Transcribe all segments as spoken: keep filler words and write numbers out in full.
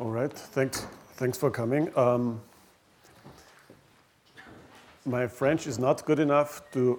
All right, thanks, thanks for coming. Um, my French is not good enough to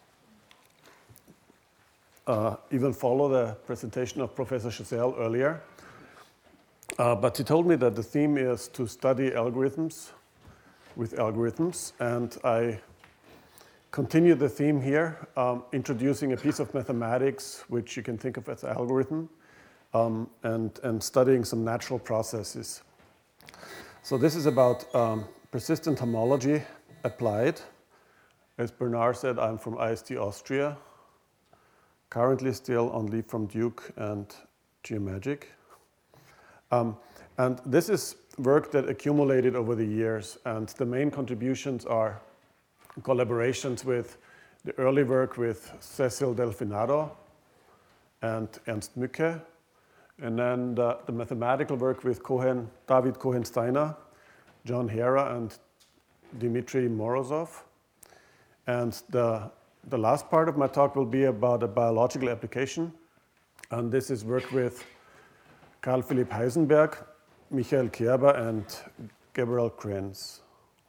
uh, even follow the presentation of Professor Chazelle earlier. Uh, but he told me that the theme is to study algorithms with algorithms, and I continue the theme here, um, introducing a piece of mathematics which you can think of as algorithm, um, and, and studying some natural processes. So this is about um, persistent homology applied. As Bernard said, I'm from I S T Austria, currently still on leave from Duke and Geomagic. Um, and this is work that accumulated over the years, and the main contributions are collaborations with the early work with Cecil Delfinado and Ernst Mücke, and then the, the mathematical work with Cohen, David Cohen-Steiner, John Hera, and Dmitry Morozov. And the, the last part of my talk will be about a biological application, and this is work with Carl Philipp Heisenberg, Michael Kerber, and Gabriel Krenz.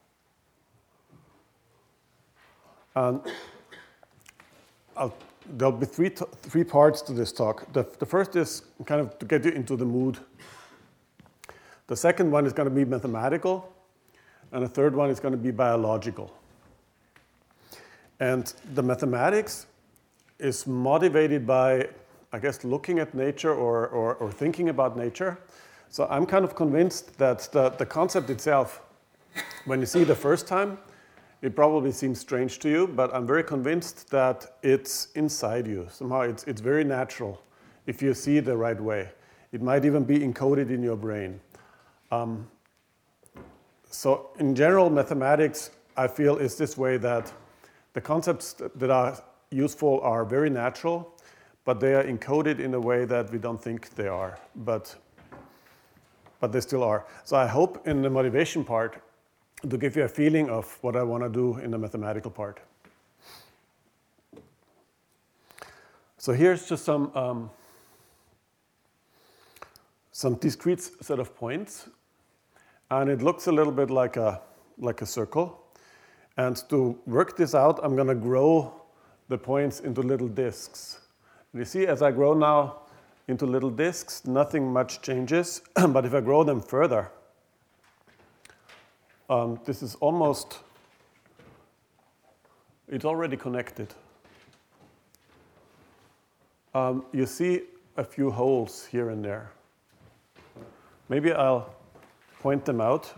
And I'll, there'll be three, t- three parts to this talk. The, the first is kind of to get you into the mood. The second one is going to be mathematical, and the third one is going to be biological. And the mathematics is motivated by, I guess, looking at nature or, or, or thinking about nature. So I'm kind of convinced that the, the concept itself, when you see it the first time, it probably seems strange to you, but I'm very convinced that it's inside you. Somehow it's, it's very natural if you see it the right way. It might even be encoded in your brain. Um, so in general, mathematics, I feel, is this way that the concepts that are useful are very natural, but they are encoded in a way that we don't think they are, but, but they still are. So I hope in the motivation part to give you a feeling of what I want to do in the mathematical part. So here's just some, um, some discrete set of points, and it looks a little bit like a, like a circle. And to work this out, I'm going to grow the points into little disks. You see, as I grow now into little disks, nothing much changes. But if I grow them further, um, this is almost, it's already connected. Um, you see a few holes here and there. Maybe I'll point them out.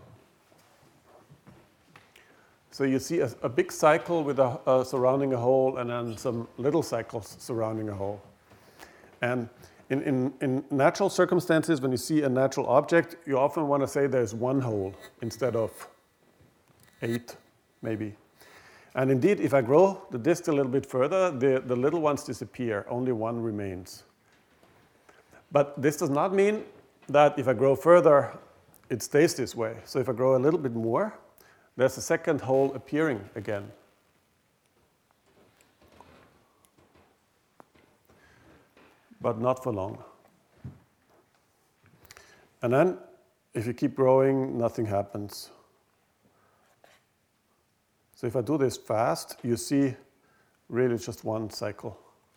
So you see a, a big cycle with a, a surrounding a hole, and then some little cycles surrounding a hole. And in, in, in natural circumstances, when you see a natural object, you often want to say there's one hole instead of eight, maybe. And indeed, if I grow the disk a little bit further, the, the little ones disappear. Only one remains. But this does not mean that if I grow further, it stays this way. So if I grow a little bit more, there's a second hole appearing again. But not for long. And then, if you keep growing, nothing happens. So if I do this fast, you see really just one cycle.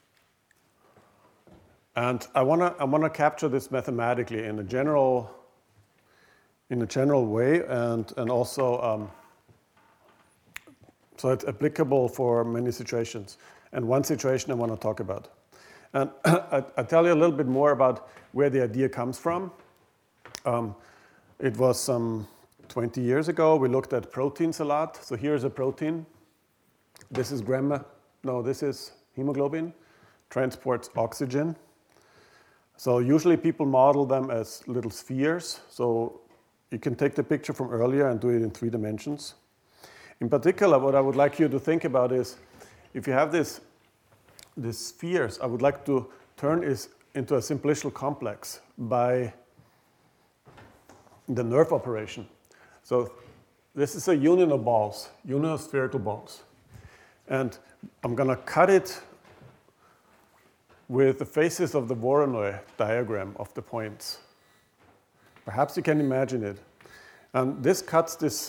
And I want to I want to capture this mathematically in a general in a general way, and and also um, so it's applicable for many situations. And one situation I want to talk about. And I'll tell you a little bit more about where the idea comes from. Um, it was some twenty years ago. We looked at proteins a lot. So here's a protein. This is gamma. No, this is hemoglobin. Transports oxygen. So usually people model them as little spheres. So you can take the picture from earlier and do it in three dimensions. In particular, what I would like you to think about is, if you have this, these spheres, I would like to turn it into a simplicial complex by the nerve operation. So this is a union of balls, union of spherical balls. And I'm going to cut it with the faces of the Voronoi diagram of the points. Perhaps you can imagine it. And this cuts this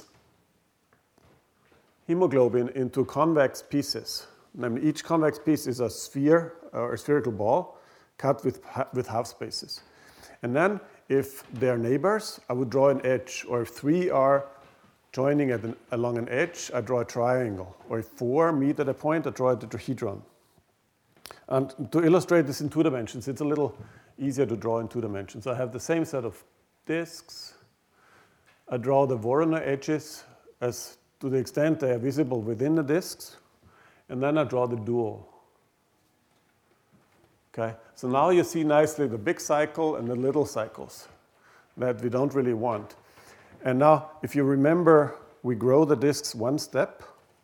hemoglobin into convex pieces. Namely, each convex piece is a sphere or a spherical ball cut with, with half spaces. And then if they're neighbors, I would draw an edge. Or if three are joining at an, along an edge, I draw a triangle. Or if four meet at a point, I draw a tetrahedron. And to illustrate this in two dimensions, it's a little easier to draw in two dimensions. I have the same set of disks. I draw the Voronoi edges as to the extent they are visible within the disks. And then I draw the dual. Okay? So now you see nicely the big cycle and the little cycles that we don't really want. And now, if you remember, we grow the disks one step.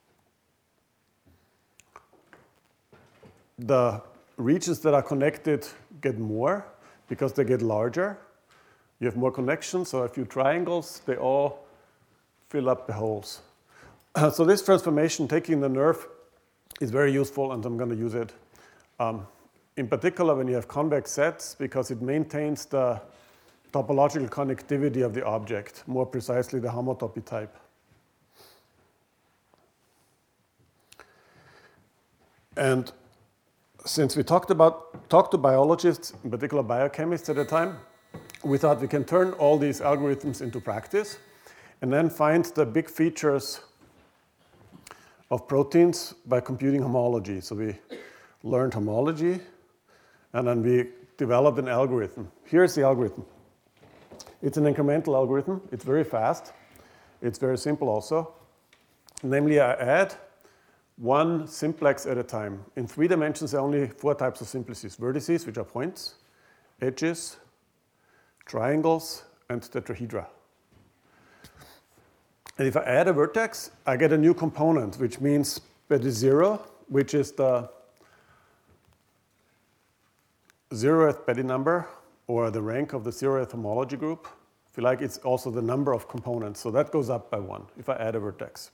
The regions that are connected get more because they get larger. You have more connections, so a few triangles, they all fill up the holes. So this transformation, taking the nerve, is very useful, and I'm going to use it. Um, in particular, when you have convex sets, because it maintains the topological connectivity of the object, more precisely the homotopy type. And since we talked about talked to biologists, in particular biochemists at the time, we thought we can turn all these algorithms into practice and then find the big features of proteins by computing homology. So we learned homology, and then we developed an algorithm. Here's the algorithm. It's an incremental algorithm. It's very fast. It's very simple also. Namely, I add one simplex at a time. In three dimensions, there are only four types of simplices. Vertices, which are points, edges, triangles, and tetrahedra. And if I add a vertex, I get a new component, which means Betty zero, which is the zeroth Betty number, or the rank of the zeroth homology group. If you like, it's also the number of components. So that goes up by one if I add a vertex.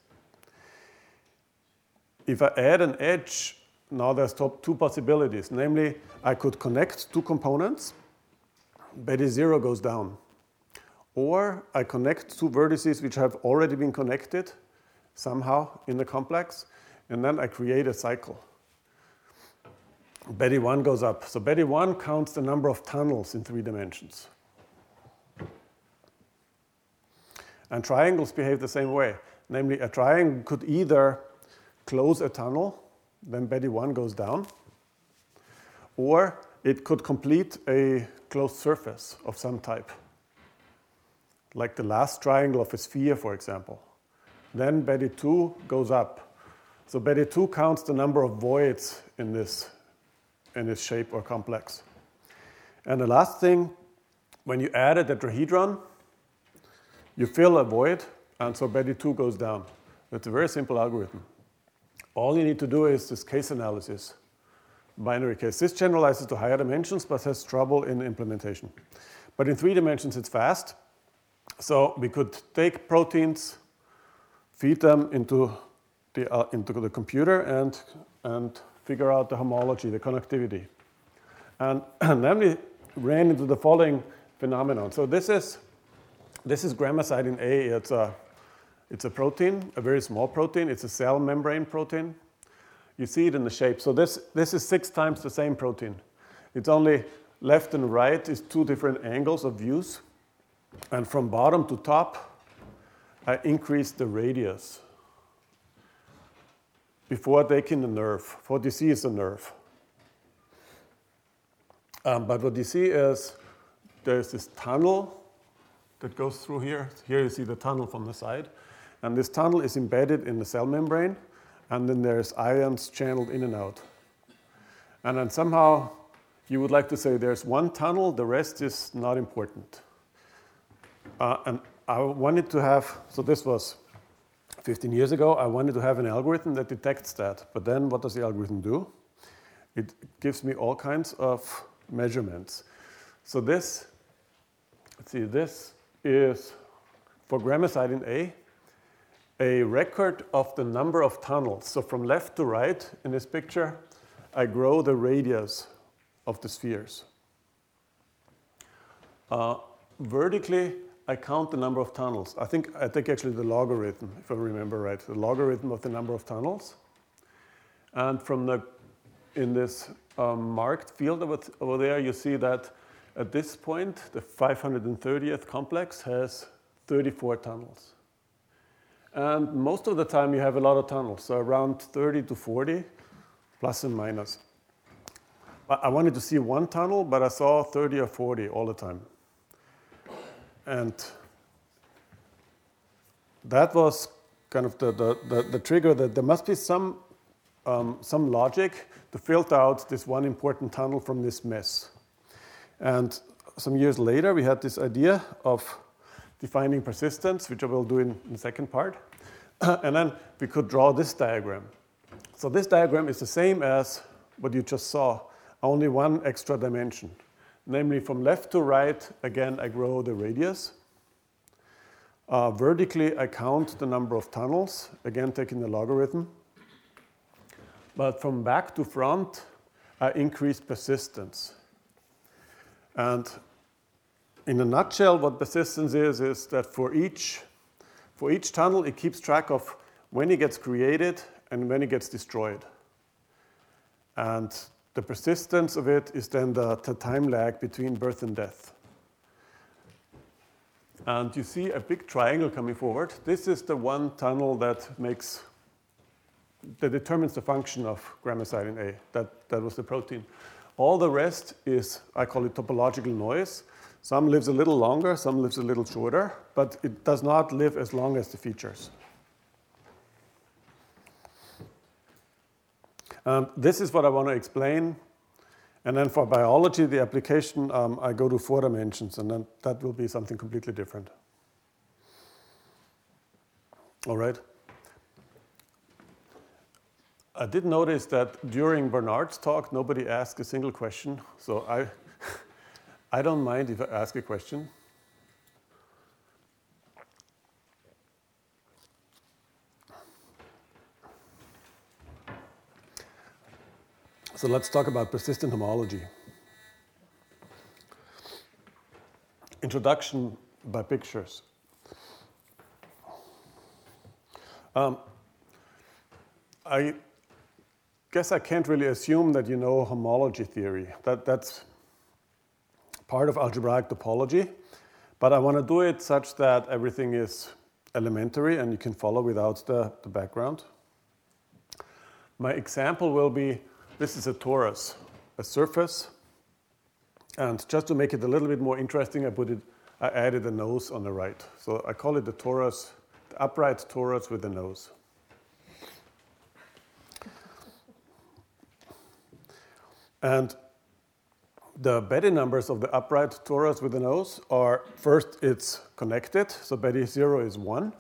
If I add an edge, now there's two possibilities. Namely, I could connect two components. Betty zero goes down. Or I connect two vertices which have already been connected somehow in the complex, and then I create a cycle. Betty one goes up. So Betty one counts the number of tunnels in three dimensions. And triangles behave the same way. Namely, a triangle could either close a tunnel, then Betty one goes down, or it could complete a closed surface of some type, like the last triangle of a sphere, for example. Then Betty two goes up. So Betty two counts the number of voids in this, in this shape or complex. And the last thing, when you add a tetrahedron, you fill a void, and so Betty two goes down. It's a very simple algorithm. All you need to do is this case analysis, binary case. This generalizes to higher dimensions, but has trouble in implementation. But in three dimensions, it's fast. So we could take proteins, feed them into the, uh, into the computer, and, and figure out the homology, the connectivity. And, and then we ran into the following phenomenon. So this is, this is grammacidin A. It's a, it's a protein, a very small protein. It's a cell membrane protein. You see it in the shape. So this, this is six times the same protein. It's only left and right is two different angles of views. And from bottom to top, I increase the radius before taking the nerve. What you see is the nerve. Um, but what you see is there's this tunnel that goes through here. Here you see the tunnel from the side. And this tunnel is embedded in the cell membrane. And then there's ions channeled in and out. And then somehow you would like to say there's one tunnel, the rest is not important. Uh, and I wanted to have, so this was fifteen years ago, I wanted to have an algorithm that detects that. But then what does the algorithm do? It gives me all kinds of measurements. So this, let's see, this is for grammacidin A, a record of the number of tunnels. So from left to right in this picture, I grow the radius of the spheres. Uh, vertically, I count the number of tunnels. I think I take actually the logarithm, if I remember right, the logarithm of the number of tunnels. And from the, in this um, marked field over, over there, you see that at this point, the five hundred thirtieth complex has thirty-four tunnels. And most of the time, you have a lot of tunnels, so around thirty to forty, plus and minus. I wanted to see one tunnel, but I saw thirty or forty all the time. And that was kind of the, the, the, the trigger that there must be some, um, some logic to filter out this one important tunnel from this mess. And some years later, we had this idea of defining persistence, which I will do in, in the second part. And then we could draw this diagram. So this diagram is the same as what you just saw, only one extra dimension. Namely, from left to right, again, I grow the radius. Uh, vertically, I count the number of tunnels, again, taking the logarithm. But from back to front, I increase persistence. And in a nutshell, what persistence is, is that for each, for each tunnel, it keeps track of when it gets created and when it gets destroyed. And the persistence of it is then the, the time lag between birth and death. And you see a big triangle coming forward. This is the one tunnel that makes, that determines the function of gramacylin A. That, that was the protein. All the rest is, I call it topological noise. Some lives a little longer, some lives a little shorter, but it does not live as long as the features. Um, this is what I want to explain. And then for biology, the application, um, I go to four dimensions, and then that will be something completely different. All right. I did notice that during Bernard's talk, nobody asked a single question. So I, I don't mind if I ask a question. So let's talk about persistent homology. Introduction by pictures. Um, I guess I can't really assume that you know homology theory. That, that's part of algebraic topology. But I want to do it such that everything is elementary and you can follow without the, the background. My example will be, this is a torus, a surface. And just to make it a little bit more interesting, I put it, I added a nose on the right. So I call it the torus, the upright torus with a nose. And the Betti numbers of the upright torus with a nose are, first, it's connected. So Betti zero is one.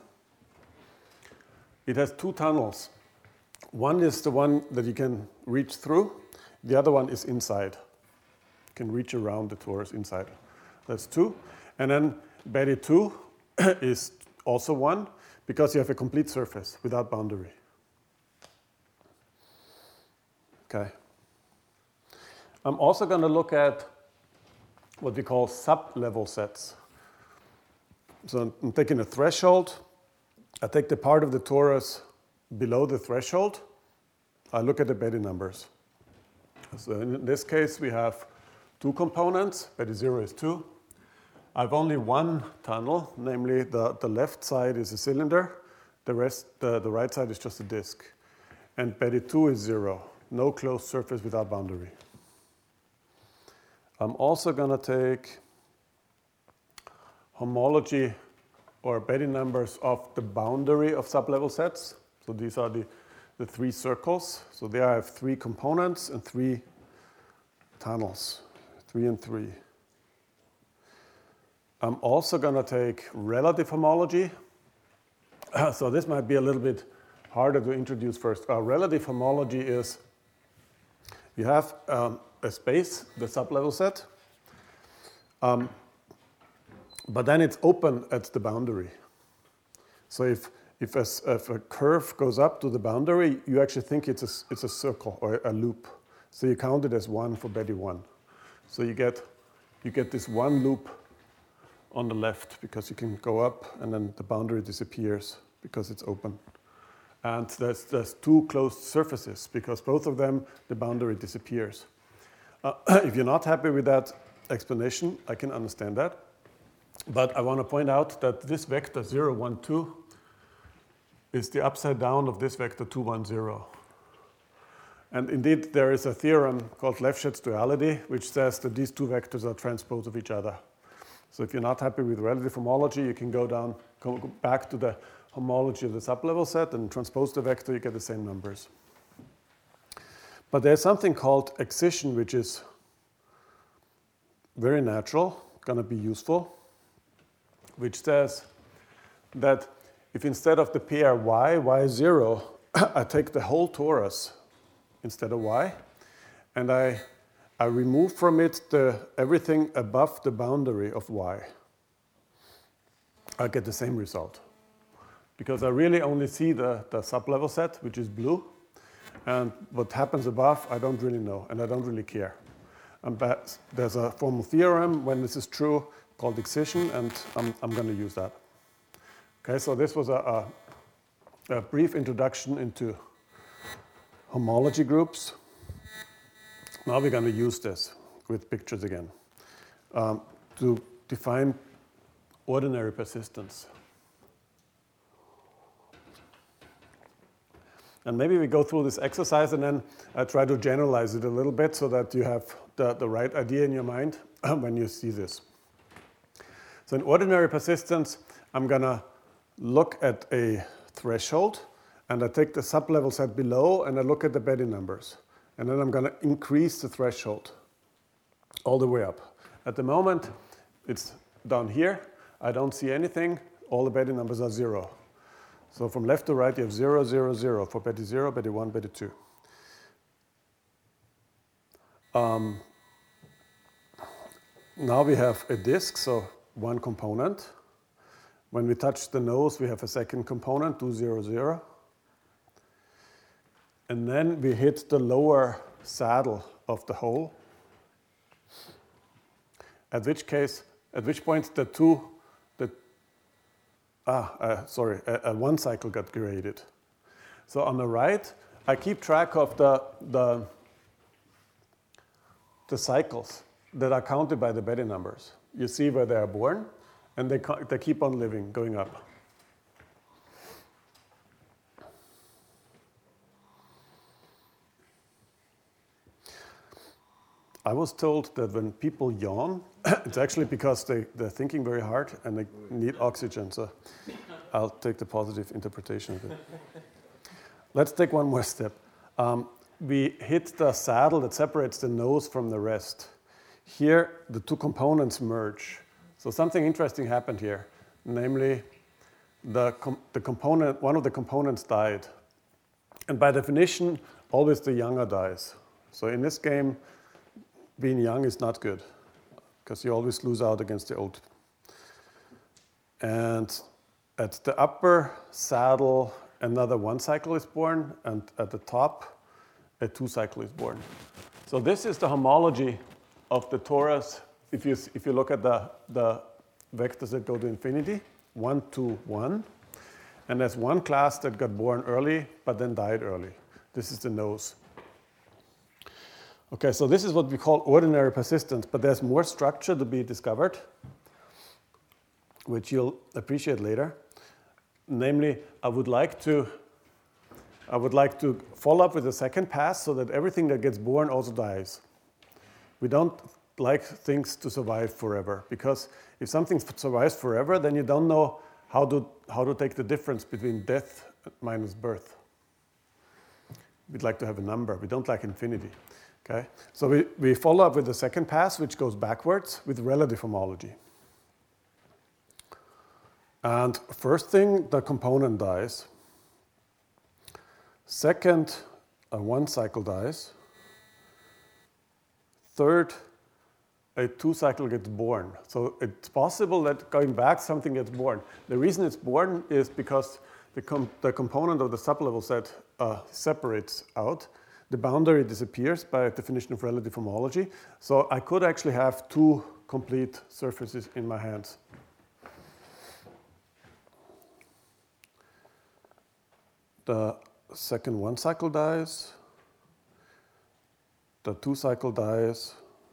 It has two tunnels. One is the one that you can reach through. The other one is inside. You can reach around the torus inside. That's two. And then Betti two is also one because you have a complete surface without boundary. Okay. I'm also going to look at what we call sub-level sets. So I'm taking a threshold. I take the part of the torus below the threshold. I look at the Betti numbers. So in this case, we have two components. Betti zero is two. I have only one tunnel, namely the, the left side is a cylinder. The rest, the, the right side is just a disk. And Betti two is zero. No closed surface without boundary. I'm also going to take homology or Betti numbers of the boundary of sublevel sets. So these are the, the three circles. So there I have three components and three tunnels, three and three. I'm also going to take relative homology. So this might be a little bit harder to introduce first. Uh, relative homology is you have um, a space, the sublevel set, um, but then it's open at the boundary. So if If a, if a curve goes up to the boundary, you actually think it's a, it's a circle or a loop. So you count it as one for Betti one. So you get, you get this one loop on the left because you can go up and then the boundary disappears because it's open. And there's, there's two closed surfaces because both of them, the boundary disappears. Uh, if you're not happy with that explanation, I can understand that. But I want to point out that this vector zero, one, two is the upside down of this vector two, one, zero. And indeed, there is a theorem called Lefschetz duality, which says that these two vectors are transpose of each other. So if you're not happy with relative homology, you can go down, go back to the homology of the sublevel set and transpose the vector, you get the same numbers. But there's something called excision, which is very natural, going to be useful, which says that if instead of the pair y, y zero, I take the whole torus instead of y, and I, I remove from it the, everything above the boundary of y, I get the same result. Because I really only see the, the sublevel set, which is blue, and what happens above, I don't really know, and I don't really care. And but there's a formal theorem when this is true called excision, and I'm, I'm going to use that. Okay, so this was a, a, a brief introduction into homology groups. Now we're going to use this with pictures again um, to define ordinary persistence. And maybe we go through this exercise and then I try to generalize it a little bit so that you have the, the right idea in your mind when you see this. So in ordinary persistence, I'm going to look at a threshold and I take the sublevel set below and I look at the Betti numbers. And then I'm going to increase the threshold all the way up. At the moment, it's down here. I don't see anything. All the Betti numbers are zero. So from left to right, you have zero, zero, zero for Betti zero, Betti one, Betti two. Um, now we have a disk, so one component. When we touch the nose, we have a second component, two, zero, zero. And then we hit the lower saddle of the hole, at which case, at which point the two, the Ah, uh, sorry, a, a one cycle got created. So on the right, I keep track of the, the, the cycles that are counted by the Betti numbers. You see where they are born, and they, they keep on living, going up. I was told that when people yawn, it's actually because they, they're thinking very hard and they need oxygen. So I'll take the positive interpretation of it. Let's take one more step. Um, we hit the saddle that separates the nose from the rest. Here, the two components merge. So something interesting happened here. Namely, the, com the component, one of the components died. And by definition, always the younger dies. So in this game, being young is not good, because you always lose out against the old. And at the upper saddle, another one cycle is born, and at the top, a two cycle is born. So this is the homology of the torus. If you, if you look at the, the vectors that go to infinity, one, two, one. And there's one class that got born early, but then died early. This is the nose. Okay, so this is what we call ordinary persistence, but there's more structure to be discovered, which you'll appreciate later. Namely, I would like to, I would like to follow up with a second pass so that everything that gets born also dies. We don't like things to survive forever, because if something survives forever, then you don't know how to, how to take the difference between death minus birth. We'd like to have a number. We don't like infinity. Okay? So we, we follow up with the second pass, which goes backwards with relative homology. And first thing, the component dies. Second, a one cycle dies. Third, a two cycle gets born. So it's possible that going back, something gets born. The reason it's born is because the, com the component of the sublevel set uh, separates out. The boundary disappears by definition of relative homology. So I could actually have two complete surfaces in my hands. the second one cycle dies, the two cycle dies,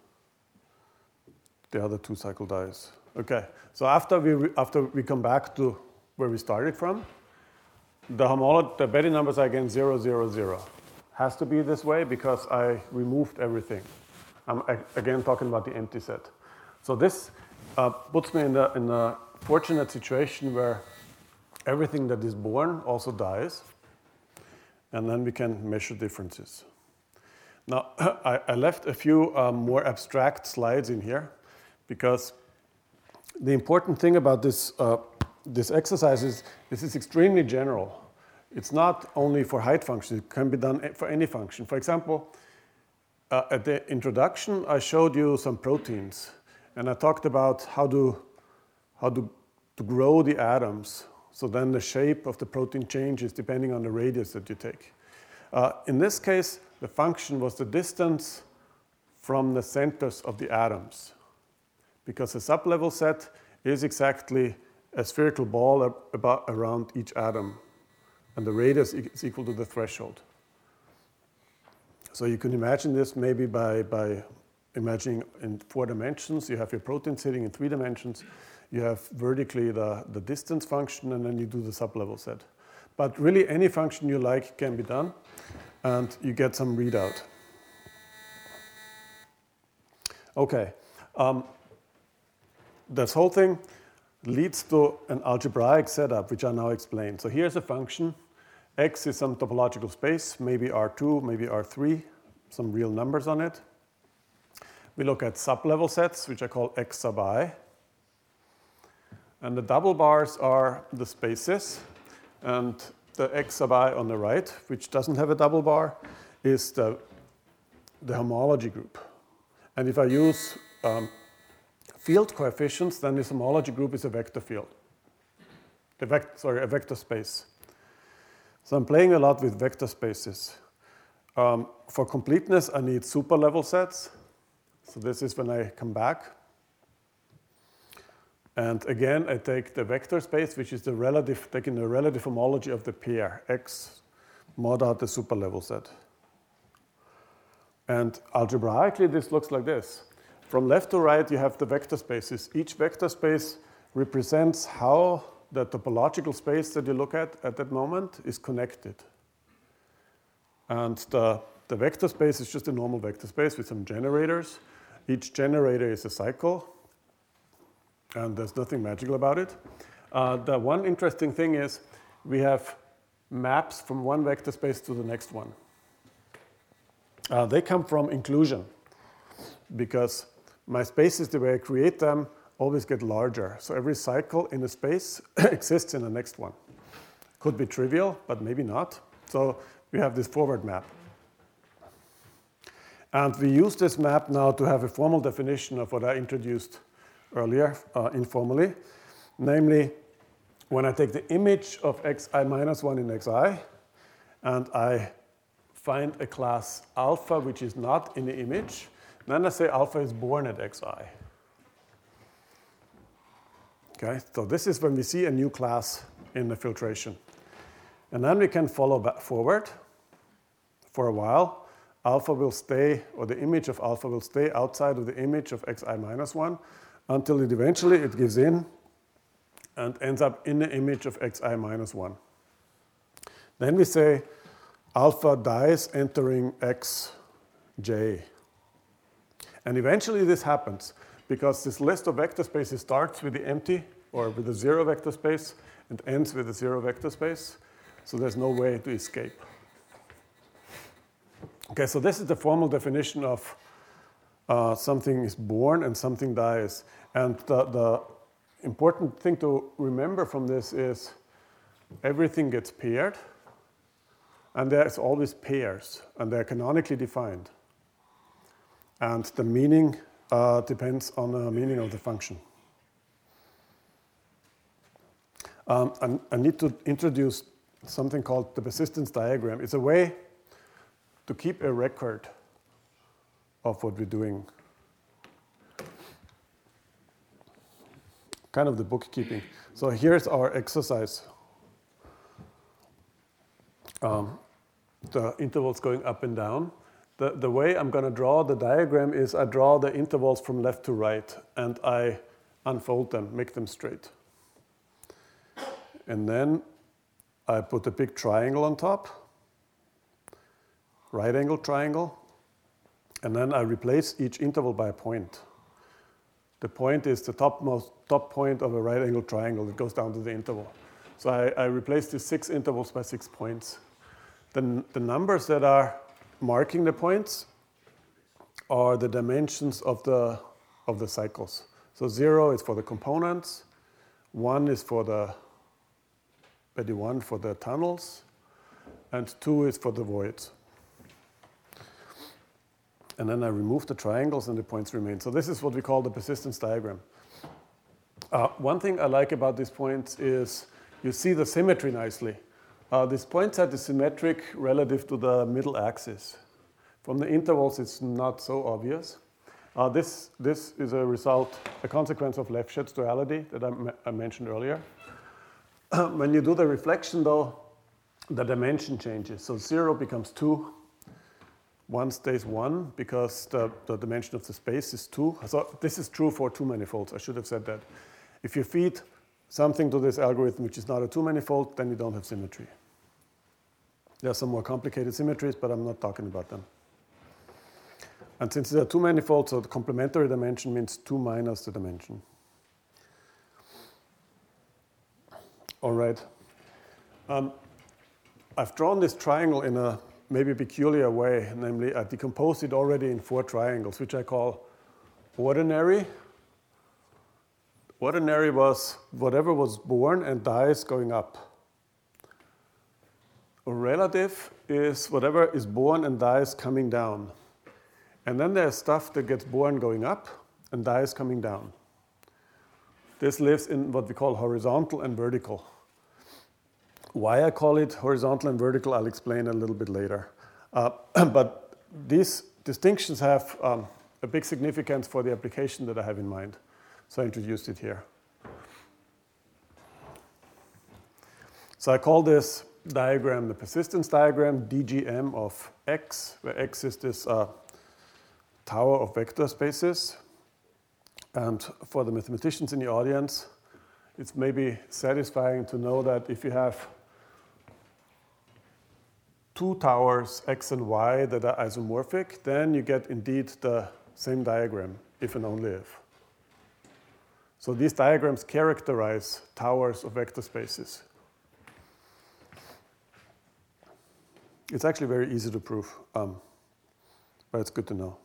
the other two cycle dies. Okay, so after we, re after we come back to where we started from, the homology, the Betti numbers are again zero, zero, zero. Has to be this way because I removed everything. I'm again talking about the empty set. So this uh, puts me in the in a fortunate situation where everything that is born also dies, and then we can measure differences. Now, I, I left a few um, more abstract slides in here because the important thing about this, uh, this exercise is this is extremely general. It's not only for height functions, it can be done for any function. For example, uh, at the introduction, I showed you some proteins, and I talked about how to, how to, to grow the atoms. So then the shape of the protein changes depending on the radius that you take. Uh, in this case, the function was the distance from the centers of the atoms, because a sublevel set is exactly a spherical ball about around each atom, and the radius is equal to the threshold. So you can imagine this maybe by, by imagining in four dimensions. You have your protein sitting in three dimensions. You have vertically the, the distance function, and then you do the sublevel set. But really, any function you like can be done, and you get some readout. Okay. Um, this whole thing leads to an algebraic setup, which I now explain. So here's a function. X is some topological space, maybe R two, maybe R three, some real numbers on it. We look at sublevel sets, which I call X sub I. And the double bars are the spaces. And the X sub I on the right, which doesn't have a double bar, is the, the homology group. And if I use um, field coefficients, then this homology group is a vector field. A vec sorry, a vector space. So I'm playing a lot with vector spaces. Um, for completeness, I need super level sets. So this is when I come back. And again, I take the vector space, which is the relative, taking the relative homology of the pair, X mod out the super level set. And algebraically, this looks like this. From left to right, you have the vector spaces. Each vector space represents how the topological space that you look at at that moment is connected. And the, the vector space is just a normal vector space with some generators. Each generator is a cycle, and there's nothing magical about it. Uh, the one interesting thing is we have maps from one vector space to the next one. Uh, they come from inclusion, because my spaces, the way I create them, always get larger. So every cycle in a space exists in the next one. Could be trivial, but maybe not. So we have this forward map. And we use this map now to have a formal definition of what I introduced earlier, uh, informally. Namely, when I take the image of xi minus one in xi, and I find a class alpha which is not in the image, then I say alpha is born at xi. Okay, so this is when we see a new class in the filtration. And then we can follow back forward for a while. Alpha will stay, or the image of alpha will stay outside of the image of xi minus one until it eventually it gives in and ends up in the image of xi minus one. Then we say alpha dies entering xj. And eventually this happens, because this list of vector spaces starts with the empty, or with the zero vector space, and ends with the zero vector space. So there's no way to escape. Okay, so this is the formal definition of uh, something is born and something dies. And the, the important thing to remember from this is everything gets paired, and there's always pairs, and they're canonically defined. And the meaning uh, depends on the meaning of the function. Um, I, I need to introduce something called the persistence diagram. It's a way to keep a record of what we're doing. Kind of the bookkeeping. So here's our exercise. um, the intervals going up and down. The, the way I'm going to draw the diagram is I draw the intervals from left to right, and I unfold them, make them straight. And then I put a big triangle on top, right angle triangle, and then I replace each interval by a point. The point is the topmost top point of a right angle triangle that goes down to the interval. So I, I replace these six intervals by six points. Then the numbers that are marking the points are the dimensions of the, of the cycles. So zero is for the components, one is for the Betti one for the tunnels, and two is for the voids. And then I remove the triangles and the points remain. So this is what we call the persistence diagram. Uh, one thing I like about these points is you see the symmetry nicely. Uh, this point set is symmetric relative to the middle axis. From the intervals, it's not so obvious. Uh, this, this is a result, a consequence of Lefschetz duality that I, m I mentioned earlier. When you do the reflection, though, the dimension changes. So zero becomes two. One stays one because the, the dimension of the space is two. So this is true for two manifolds. I should have said that. If you feed something to this algorithm which is not a two manifold, then you don't have symmetry. There are some more complicated symmetries, but I'm not talking about them. And since there are two manifolds, so the complementary dimension means two minus the dimension. All right. Um, I've drawn this triangle in a maybe peculiar way, namely I decomposed it already in four triangles, which I call ordinary. Ordinary was whatever was born and dies going up. A relative is whatever is born and dies coming down. And then there's stuff that gets born going up and dies coming down. This lives in what we call horizontal and vertical. Why I call it horizontal and vertical, I'll explain a little bit later. Uh, but these distinctions have um, a big significance for the application that I have in mind. So I introduced it here. So I call this diagram the persistence diagram, D G M of X, where X is this uh, tower of vector spaces. And for the mathematicians in the audience, it's maybe satisfying to know that if you have two towers, X and Y, that are isomorphic, then you get indeed the same diagram, if and only if. So these diagrams characterize towers of vector spaces. It's actually very easy to prove, um, but it's good to know.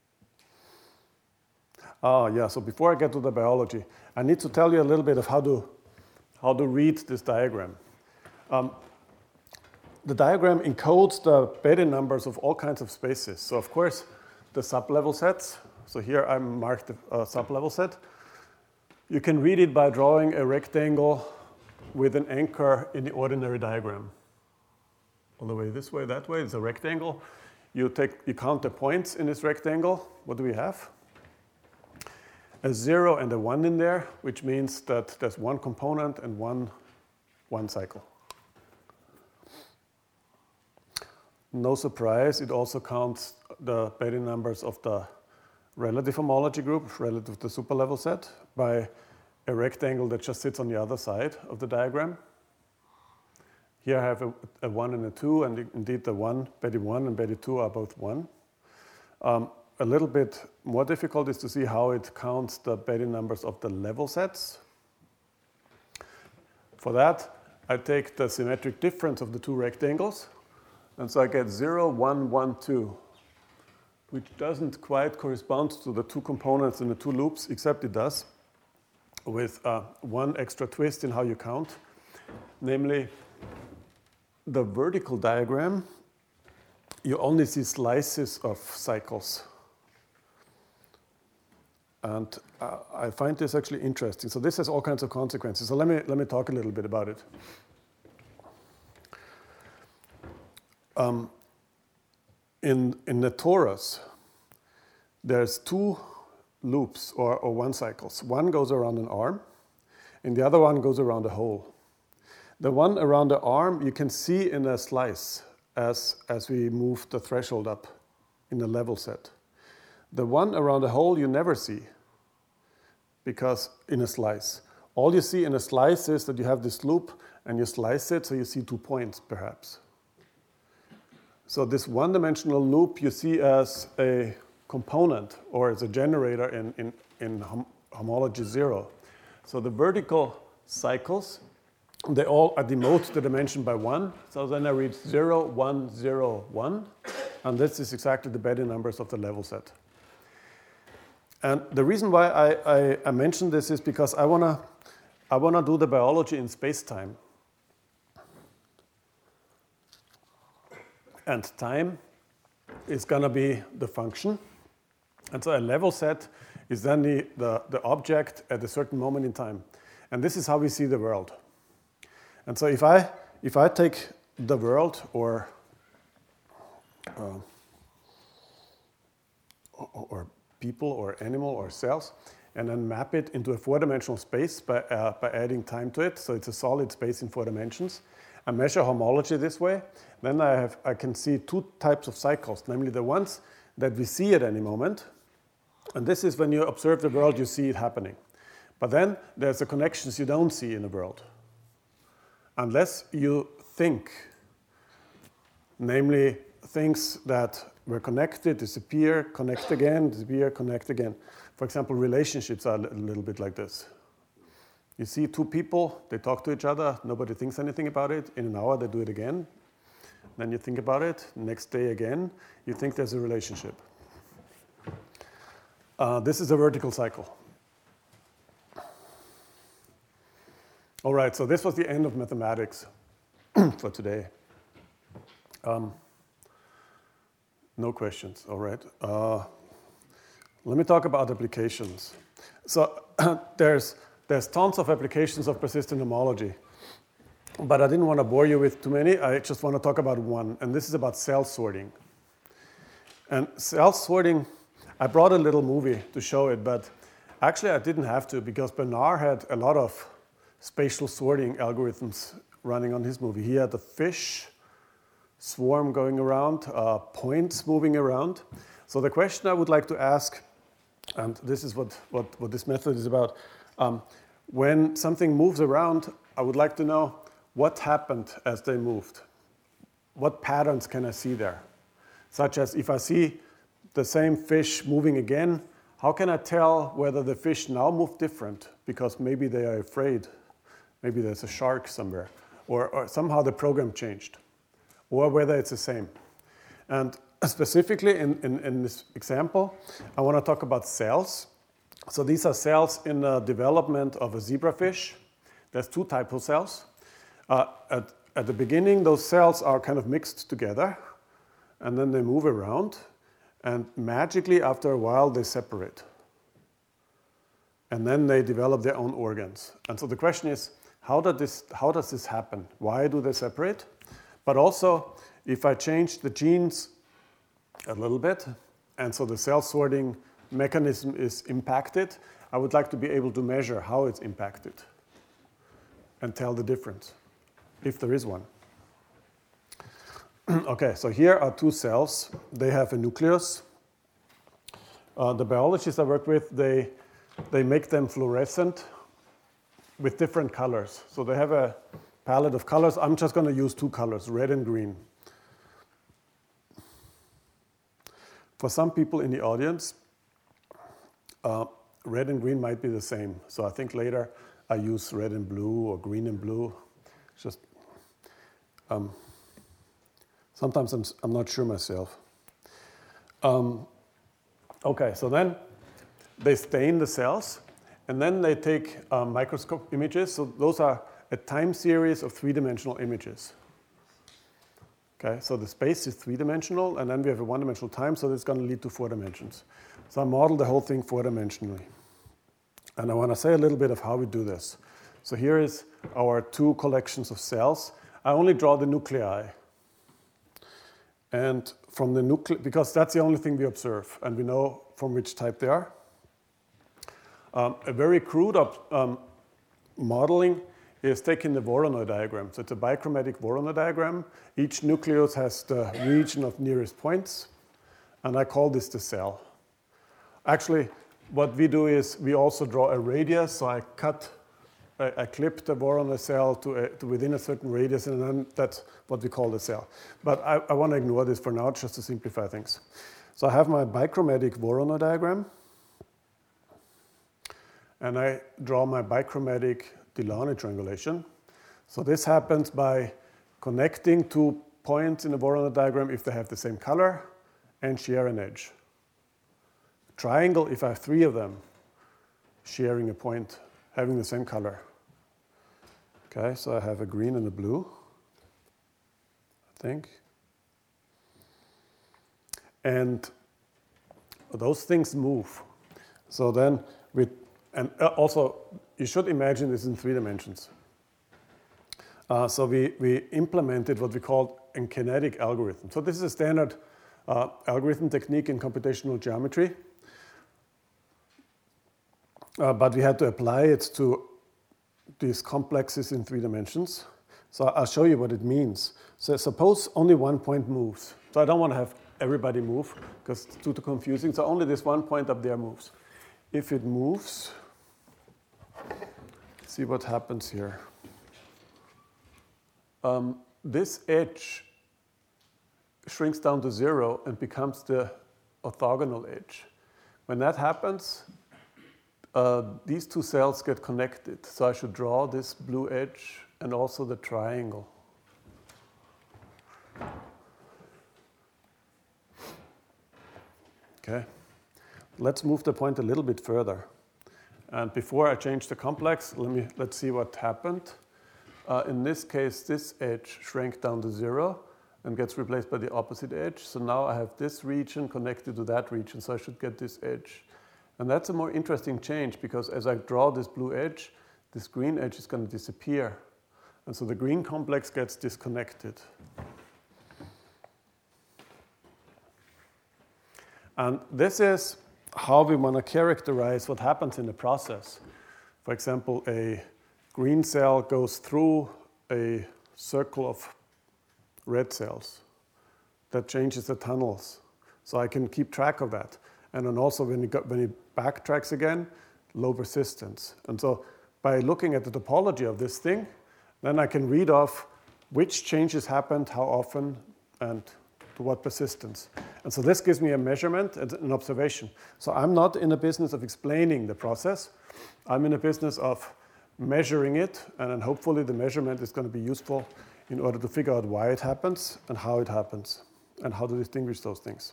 Ah, yeah, so before I get to the biology, I need to tell you a little bit of how to, how to read this diagram. Um, the diagram encodes the Betti numbers of all kinds of spaces. So of course, the sublevel sets. So here I marked a sublevel set. You can read it by drawing a rectangle with an anchor in the ordinary diagram. All the way this way, that way, it's a rectangle. You, take, you count the points in this rectangle. What do we have? A zero and a one in there, which means that there's one component and one, one cycle. No surprise, it also counts the Betti numbers of the relative homology group, relative to the superlevel set, by a rectangle that just sits on the other side of the diagram. Here I have a, a one and a two, and indeed the one, Betti one and Betti two are both one. Um, a little bit more difficult is to see how it counts the Betti numbers of the level sets. For that, I take the symmetric difference of the two rectangles, and so I get zero, one, one, two, which doesn't quite correspond to the two components in the two loops, except it does, with uh, one extra twist in how you count, namely the vertical diagram, you only see slices of cycles. And uh, I find this actually interesting. So this has all kinds of consequences. So let me, let me talk a little bit about it. Um, in, in the torus, there's two loops or, or one cycles. One goes around an arm, and the other one goes around a hole. The one around the arm you can see in a slice as, as we move the threshold up in a level set. The one around the hole you never see, because in a slice. All you see in a slice is that you have this loop and you slice it, so you see two points perhaps. So this one-dimensional loop you see as a component or as a generator in, in, in hom homology zero. So the vertical cycles, they all demote the dimension by one. So then I reach zero, one, zero, one. And this is exactly the Betti numbers of the level set. And the reason why I, I, I mentioned this is because I want to I wanna do the biology in space-time. And time is going to be the function. And so a level set is then the, the, the object at a certain moment in time. And this is how we see the world. And so if I, if I take the world or, uh, or, or people or animal or cells, and then map it into a four-dimensional space by, uh, by adding time to it, so it's a solid space in four dimensions, I measure homology this way, then I, have, I can see two types of cycles, namely the ones that we see at any moment, and this is when you observe the world, you see it happening. But then there's the connections you don't see in the world. Unless you think, namely things that were connected, disappear, connect again, disappear, connect again. For example, relationships are a little bit like this. You see two people, they talk to each other, nobody thinks anything about it. In an hour, they do it again. Then you think about it, next day again, you think there's a relationship. Uh, this is a vertical cycle. All right, so this was the end of mathematics for today. Um, no questions, all right. Uh, let me talk about applications. So there's, there's tons of applications of persistent homology, but I didn't want to bore you with too many. I just want to talk about one, and this is about cell sorting. And cell sorting, I brought a little movie to show it, but actually I didn't have to because Bernard had a lot of spatial sorting algorithms running on his movie. He had the fish swarm going around, uh, points moving around. So the question I would like to ask, and this is what, what, what this method is about, um, when something moves around, I would like to know what happened as they moved. What patterns can I see there? Such as if I see the same fish moving again, how can I tell whether the fish now move different? Because maybe they are afraid. Maybe there's a shark somewhere. Or, or somehow the program changed. Or whether it's the same. And specifically in, in, in this example, I want to talk about cells. So these are cells in the development of a zebrafish. There's two types of cells. Uh, at, at the beginning, those cells are kind of mixed together. And then they move around. And magically, after a while, they separate. And then they develop their own organs. And so the question is, how, does this, how does this happen? Why do they separate? But also, if I change the genes a little bit, and so the cell sorting mechanism is impacted, I would like to be able to measure how it's impacted and tell the difference, if there is one. Okay, so here are two cells. They have a nucleus. Uh, the biologists I work with, they, they make them fluorescent with different colors. So they have a palette of colors. I'm just going to use two colors, red and green. For some people in the audience, uh, red and green might be the same. So I think later I use red and blue or green and blue. Just um, sometimes I'm, I'm not sure myself. Um, okay, so then they stain the cells, and then they take uh, microscope images. So those are a time series of three-dimensional images. Okay, so the space is three-dimensional, and then we have a one-dimensional time, so it's going to lead to four dimensions. So I model the whole thing four-dimensionally. And I want to say a little bit of how we do this. So here is our two collections of cells. I only draw the nuclei. And from the nuclei, because that's the only thing we observe, and we know from which type they are. Um, a very crude um, modeling is taking the Voronoi diagram. So it's a bichromatic Voronoi diagram. Each nucleus has the region of nearest points, and I call this the cell. Actually, what we do is we also draw a radius, so I cut, I, I clip the Voronoi cell to, a, to within a certain radius, and then that's what we call the cell. But I, I want to ignore this for now, just to simplify things. So I have my bichromatic Voronoi diagram, and I draw my bichromatic Delaunay triangulation. So this happens by connecting two points in the Voronoi diagram if they have the same color and share an edge. Triangle, if I have three of them, sharing a point, having the same color. Okay, so I have a green and a blue, I think. And those things move. So then, with, and also, you should imagine this in three dimensions. Uh, so we, we implemented what we called a kinetic algorithm. So this is a standard uh, algorithm technique in computational geometry. Uh, but we had to apply it to these complexes in three dimensions. So I'll show you what it means. So suppose only one point moves. So I don't want to have everybody move because it's too, too confusing. So only this one point up there moves. If it moves, see what happens here. Um, this edge shrinks down to zero and becomes the orthogonal edge. When that happens, uh, these two cells get connected. So I should draw this blue edge and also the triangle. Okay. Let's move the point a little bit further. And before I change the complex, let me, let's see what happened. Uh, in this case, this edge shrank down to zero and gets replaced by the opposite edge. So now I have this region connected to that region, so I should get this edge. And that's a more interesting change because as I draw this blue edge, this green edge is going to disappear. And so the green complex gets disconnected. And this is how we want to characterize what happens in the process. For example, a green cell goes through a circle of red cells. That changes the tunnels. So I can keep track of that. And then also when it, got, when it backtracks again, low resistance. And so by looking at the topology of this thing, then I can read off which changes happened, how often, and to what persistence. And so this gives me a measurement and an observation. So I'm not in the business of explaining the process. I'm in the business of measuring it, and then hopefully the measurement is going to be useful in order to figure out why it happens and how it happens and how to distinguish those things.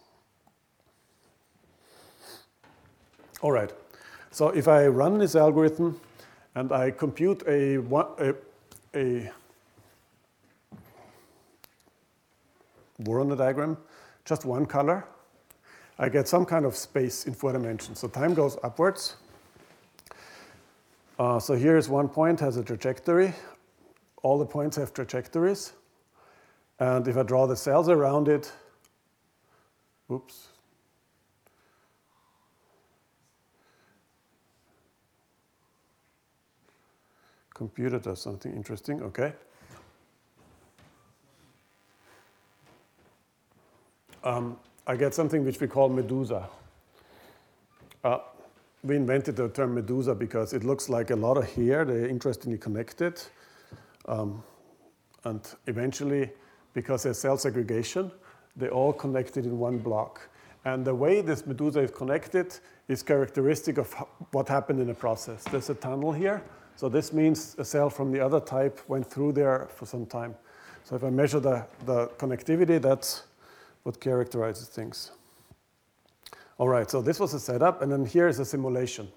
All right. So if I run this algorithm and I compute a, a, a Voronoi diagram, just one color, I get some kind of space in four dimensions. So time goes upwards. Uh, so here is one point, has a trajectory. All the points have trajectories. And if I draw the cells around it, oops. Computer does something interesting, okay. Um, I get something which we call medusa. Uh, we invented the term medusa because it looks like a lot of hair. They're interestingly connected. Um, and eventually, because there's cell segregation, they're all connected in one block. And the way this medusa is connected is characteristic of what happened in the process. There's a tunnel here. So this means a cell from the other type went through there for some time. So if I measure the, the connectivity, that's what characterizes things. All right, so this was a setup, and then here is a simulation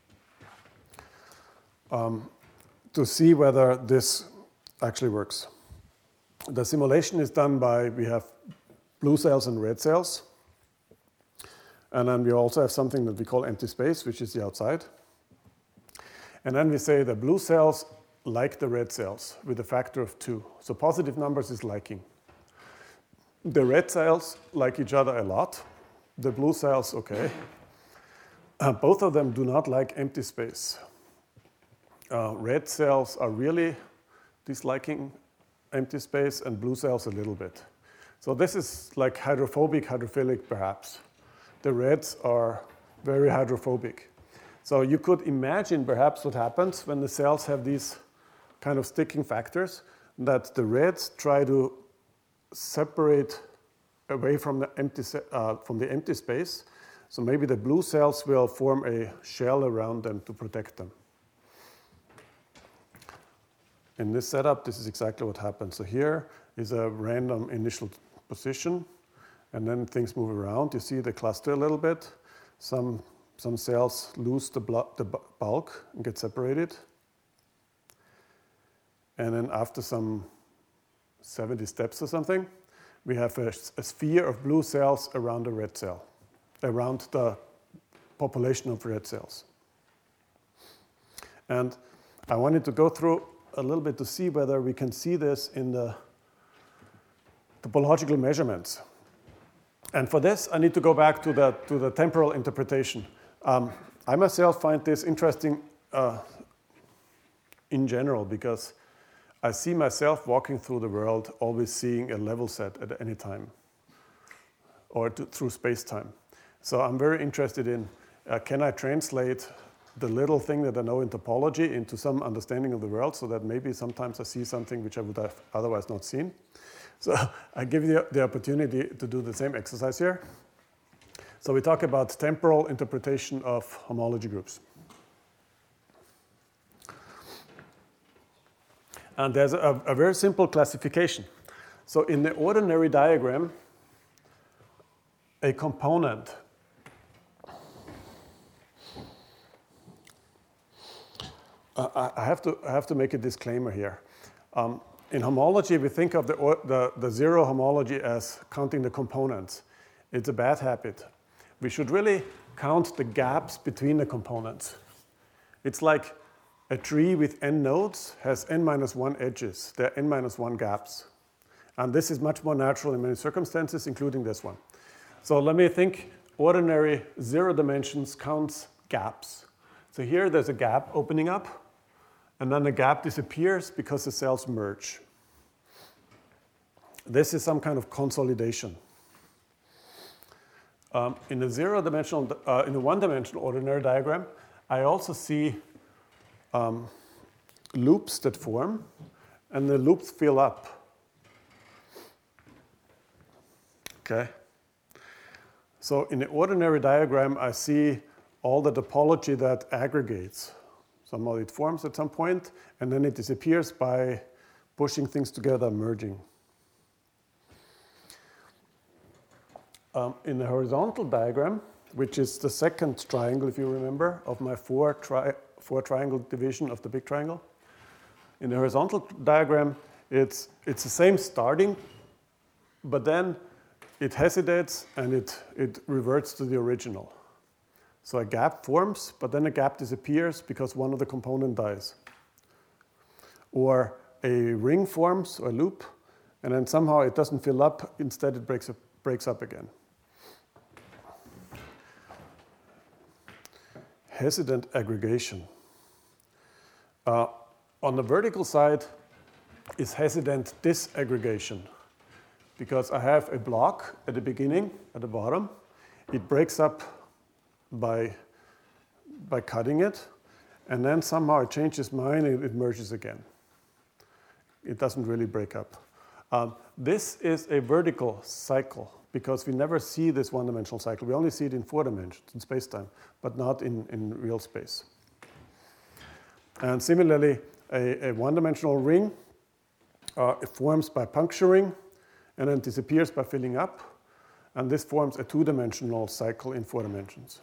um, to see whether this actually works. The simulation is done by, we have blue cells and red cells, and then we also have something that we call empty space, which is the outside. And then we say the blue cells like the red cells with a factor of two. So positive numbers is liking. The red cells like each other a lot. The blue cells, okay. Uh, both of them do not like empty space. uh, red cells are really disliking empty space and blue cells a little bit. So this is like hydrophobic, hydrophilic perhaps. The reds are very hydrophobic. So you could imagine perhaps what happens when the cells have these kind of sticking factors, that the reds try to separate away from the empty, uh, from the empty space. So maybe the blue cells will form a shell around them to protect them. In this setup, this is exactly what happens. So here is a random initial position, and then things move around. You see the cluster a little bit. Some, some cells lose the, the bulk and get separated. And then after some seventy steps or something, we have a, a sphere of blue cells around a red cell, around the population of red cells. And I wanted to go through a little bit to see whether we can see this in the topological measurements. And for this, I need to go back to the, to the temporal interpretation. Um, I myself find this interesting uh, in general, because I see myself walking through the world always seeing a level set at any time, or to, through space-time. So I'm very interested in, uh, can I translate the little thing that I know in topology into some understanding of the world, so that maybe sometimes I see something which I would have otherwise not seen. So I give you the opportunity to do the same exercise here. So we talk about temporal interpretation of homology groups. And there's a, a very simple classification. So in the ordinary diagram, a component Uh, I, have to, I have to make a disclaimer here. Um, in homology, we think of the, the, the zero homology as counting the components. It's a bad habit. We should really count the gaps between the components. It's like a tree with n nodes has n minus one edges. There are n minus one gaps. And this is much more natural in many circumstances, including this one. So let me think ordinary zero dimensions counts gaps. So here there's a gap opening up, and then the gap disappears because the cells merge. This is some kind of consolidation. Um, in the zero-dimensional, uh, in the one-dimensional ordinary diagram, I also see um, loops that form, and the loops fill up. Okay. So in the ordinary diagram, I see all the topology that aggregates. Somehow it forms at some point, and then it disappears by pushing things together, merging. Um, in the horizontal diagram, which is the second triangle, if you remember, of my four, tri four triangle division of the big triangle. In the horizontal diagram, it's, it's the same starting, but then it hesitates and it, it reverts to the original. So a gap forms, but then a gap disappears because one of the components dies. Or a ring forms, or a loop, and then somehow it doesn't fill up, instead it breaks up, breaks up again. Hesitant aggregation. Uh, on the vertical side is hesitant disaggregation, because I have a block at the beginning, at the bottom. It breaks up by, by cutting it, and then somehow it changes mind and it merges again. It doesn't really break up. Um, this is a vertical cycle, because we never see this one-dimensional cycle. We only see it in four dimensions, in space-time, but not in, in real space. And similarly, a, a one-dimensional ring uh, it forms by puncturing and then disappears by filling up. And this forms a two-dimensional cycle in four dimensions.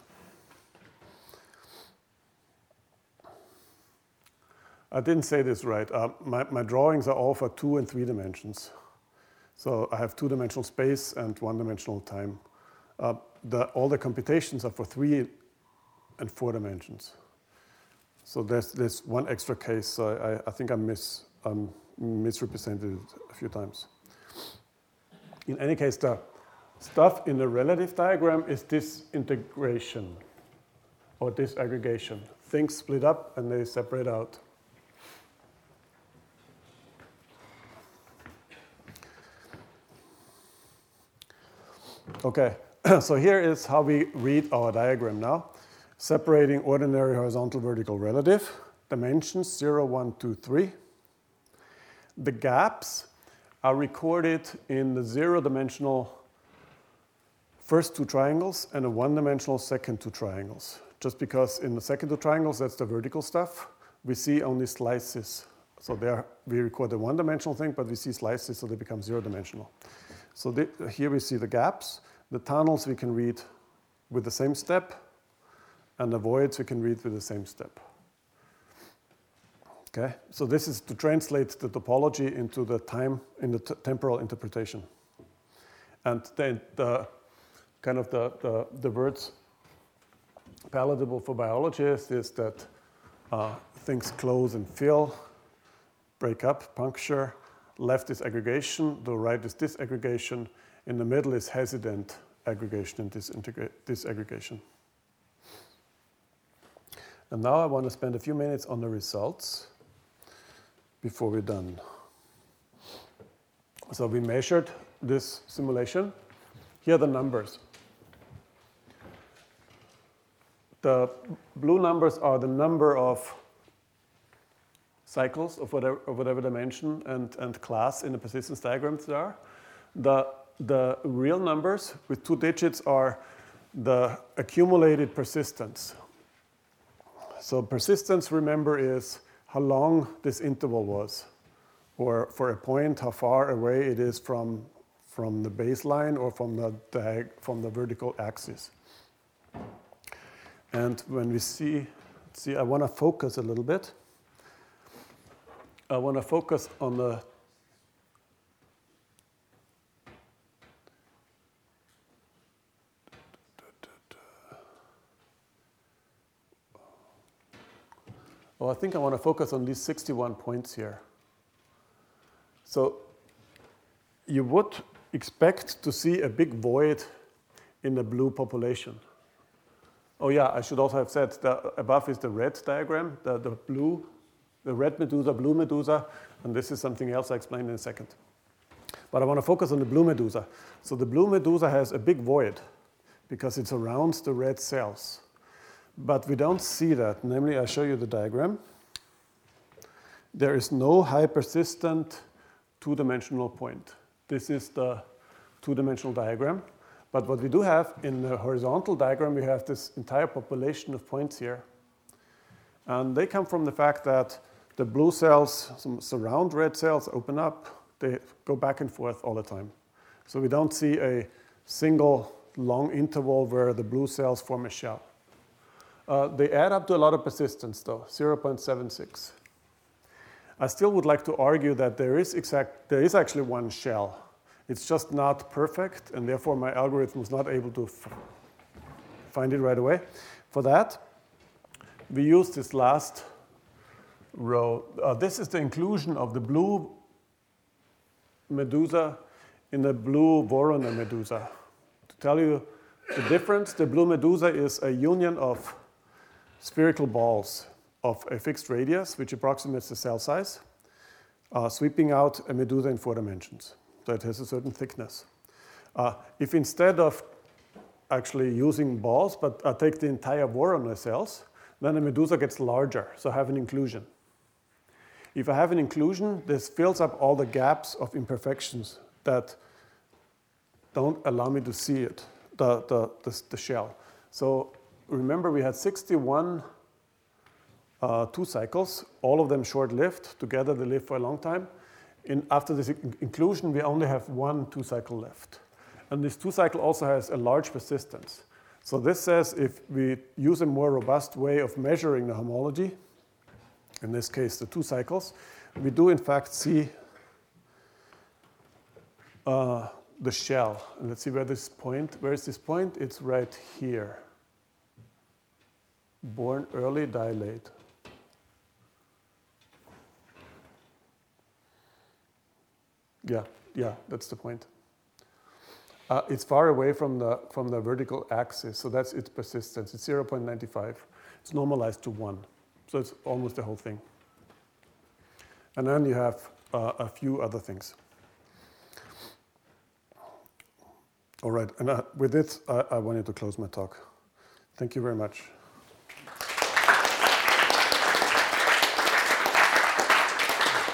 I didn't say this right. Uh, my, my drawings are all for two and three dimensions. So I have two-dimensional space and one-dimensional time. Uh, the, all the computations are for three and four dimensions. So there's, there's one extra case. So I, I think I mis, um, misrepresented it a few times. In any case, the stuff in the relative diagram is disintegration or disaggregation. Things split up and they separate out. Okay, so here is how we read our diagram now. Separating ordinary, horizontal, vertical, relative. Dimensions zero, one, two, three. The gaps are recorded in the zero-dimensional first two triangles and the one-dimensional second two triangles. Just because in the second two triangles, that's the vertical stuff, we see only slices. So there we record the one-dimensional thing, but we see slices, so they become zero-dimensional. So the, here we see the gaps. The tunnels we can read with the same step, and the voids we can read with the same step. Okay, so this is to translate the topology into the time, in the t temporal interpretation. And then the kind of the, the, the words palatable for biologists is that uh, things close and fill, break up, puncture. Left is aggregation, the right is disaggregation. In the middle is hesitant aggregation and disaggregation. And now I want to spend a few minutes on the results before we're done. So we measured this simulation. Here are the numbers. The blue numbers are the number of cycles of whatever, of whatever dimension and, and class in the persistence diagrams there are. The, the real numbers with two digits are the accumulated persistence. So persistence, remember, is how long this interval was, or for a point, how far away it is from, from the baseline or from the, diag from the vertical axis. And when we see, see, I want to focus a little bit. I want to focus on the Well, I think I want to focus on these sixty-one points here. So you would expect to see a big void in the blue population. Oh yeah, I should also have said that above is the red diagram, the, the blue, the red medusa, blue medusa, and this is something else I explain in a second. But I want to focus on the blue medusa. So the blue medusa has a big void because it's around the red cells. But we don't see that. Namely, I show you the diagram. There is no high persistent two-dimensional point. This is the two-dimensional diagram. But what we do have in the horizontal diagram, we have this entire population of points here. And they come from the fact that the blue cells surround red cells, open up, they go back and forth all the time. So we don't see a single long interval where the blue cells form a shell. Uh, they add up to a lot of persistence, though, zero point seven six. I still would like to argue that there is, exact, there is actually one shell. It's just not perfect, and therefore my algorithm was not able to f find it right away. For that, we use this last row. Uh, this is the inclusion of the blue medusa in the blue Voronoi medusa. To tell you the difference, the blue medusa is a union of spherical balls of a fixed radius, which approximates the cell size, uh, sweeping out a medusa in four dimensions. So it has a certain thickness. Uh, if instead of actually using balls, but I take the entire Voronoi cells, then the medusa gets larger, so I have an inclusion. If I have an inclusion, this fills up all the gaps of imperfections that don't allow me to see it, the, the, the, the shell. So remember, we had sixty-one uh, two cycles, all of them short-lived. Together, they live for a long time. In, after this in inclusion, we only have one two-cycle left. And this two-cycle also has a large persistence. So this says if we use a more robust way of measuring the homology, in this case, the two cycles, we do, in fact, see uh, the shell. And let's see where this point, where is this point? It's right here. Born early, die late. Yeah, yeah, that's the point. Uh, it's far away from the, from the vertical axis, so that's its persistence. It's zero point nine five. It's normalized to one, so it's almost the whole thing. And then you have uh, a few other things. All right, and uh, with it, I, I wanted to close my talk. Thank you very much.